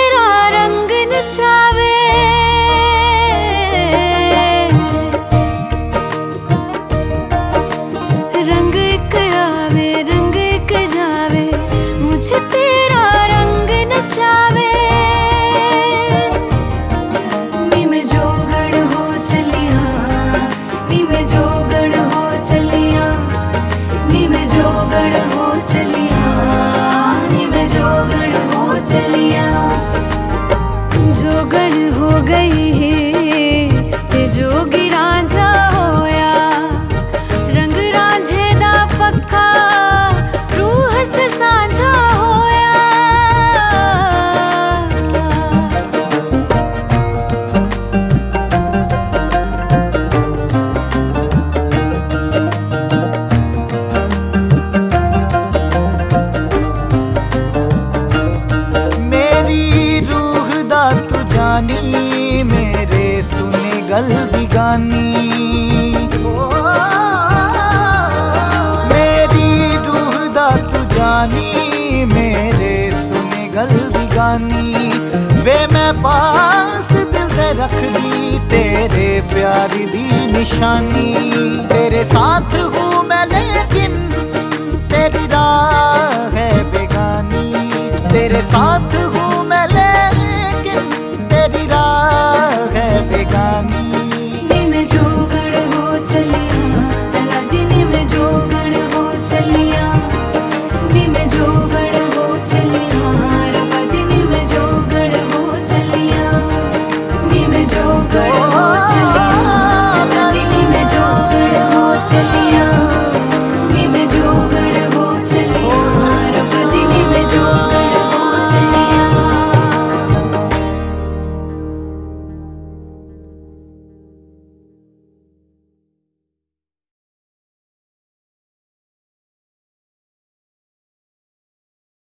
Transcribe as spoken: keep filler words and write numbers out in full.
तेरा रंग नचावे, रंग एक आवे रंग एक जावे, मुझे तेरा रंग नचावे। नी मैं जोगड़ हो चलिया, नी मैं जोगड़ हो चलिया, नी मैं जोगड़ हो चलिया, नी मैं जोगड़ हो चलिया। जोगड़ हो गई ते जोगी रांझा होया, रंग रांझे दा पक्का रूह से साझा होया। मेरी रूह दा तू जानी, मेरे सुने गल दी गानी। मेरी रूह दा तू जानी, मेरे सुने गल दी गानी। वे मैं पास दिल दे रख दी तेरे प्यार दी निशानी। तेरे साथ हूँ मैं लेकिन तेरी राह है बेगानी, तेरे साथ